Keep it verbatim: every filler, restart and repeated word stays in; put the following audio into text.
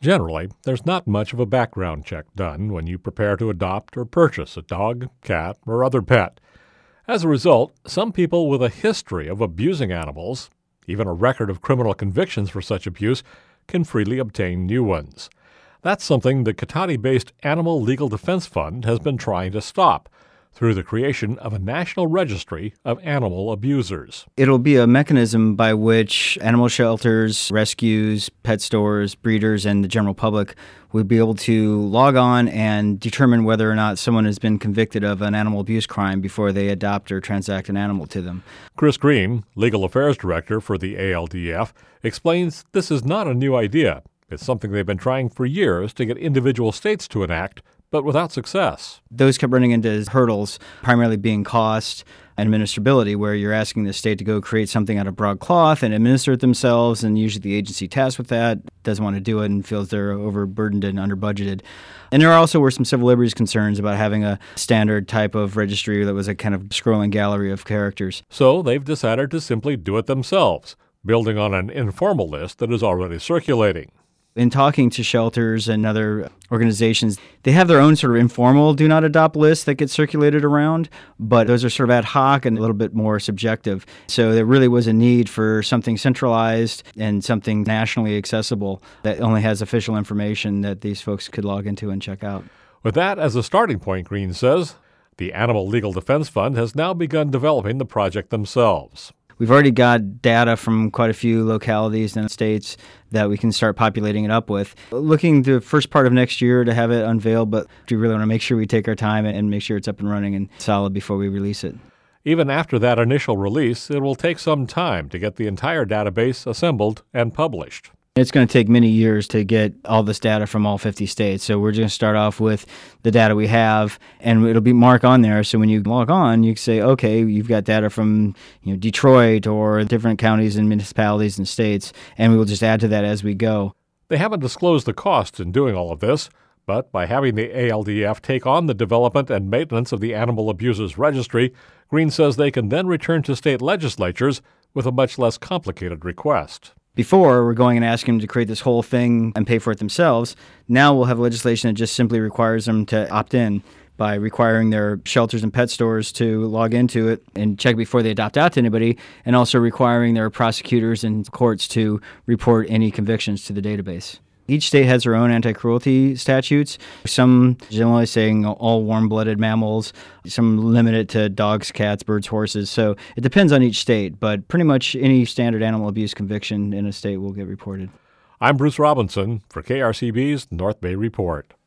Generally, there's not much of a background check done when you prepare to adopt or purchase a dog, cat, or other pet. As a result, some people with a history of abusing animals, even a record of criminal convictions for such abuse, can freely obtain new ones. That's something the Cotati-based Animal Legal Defense Fund has been trying to stop through the creation of a national registry of animal abusers. It'll be a mechanism by which animal shelters, rescues, pet stores, breeders, and the general public would be able to log on and determine whether or not someone has been convicted of an animal abuse crime before they adopt or transact an animal to them. Chris Green, Legal Affairs Director for the A L D F, explains this is not a new idea. It's something they've been trying for years to get individual states to enact, but without success. Those kept running into hurdles, primarily being cost and administrability, where you're asking the state to go create something out of broad cloth and administer it themselves, and usually the agency tasked with that doesn't want to do it and feels they're overburdened and under-budgeted. And there also were some civil liberties concerns about having a standard type of registry that was a kind of scrolling gallery of characters. So they've decided to simply do it themselves, building on an informal list that is already circulating. In talking to shelters and other organizations, they have their own sort of informal do not adopt lists that get circulated around, but those are sort of ad hoc and a little bit more subjective. So there really was a need for something centralized and something nationally accessible that only has official information that these folks could log into and check out. With that as a starting point, Green says, the Animal Legal Defense Fund has now begun developing the project themselves. We've already got data from quite a few localities and states that we can start populating it up with. Looking the first part of next year to have it unveiled, but we really want to make sure we take our time and make sure it's up and running and solid before we release it. Even after that initial release, it will take some time to get the entire database assembled and published. It's going to take many years to get all this data from all fifty states. So we're going to start off with the data we have, and it'll be marked on there. So when you log on, you can say, okay, you've got data from you know Detroit or different counties and municipalities and states, and we will just add to that as we go. They haven't disclosed the cost in doing all of this, but by having the A L D F take on the development and maintenance of the Animal Abusers Registry, Green says they can then return to state legislatures with a much less complicated request. Before, we're going and asking them to create this whole thing and pay for it themselves. Now we'll have legislation that just simply requires them to opt in by requiring their shelters and pet stores to log into it and check before they adopt out to anybody, and also requiring their prosecutors and courts to report any convictions to the database. Each state has their own anti-cruelty statutes, some generally saying all warm-blooded mammals, some limit it to dogs, cats, birds, horses. So it depends on each state, but pretty much any standard animal abuse conviction in a state will get reported. I'm Bruce Robinson for K R C B's North Bay Report.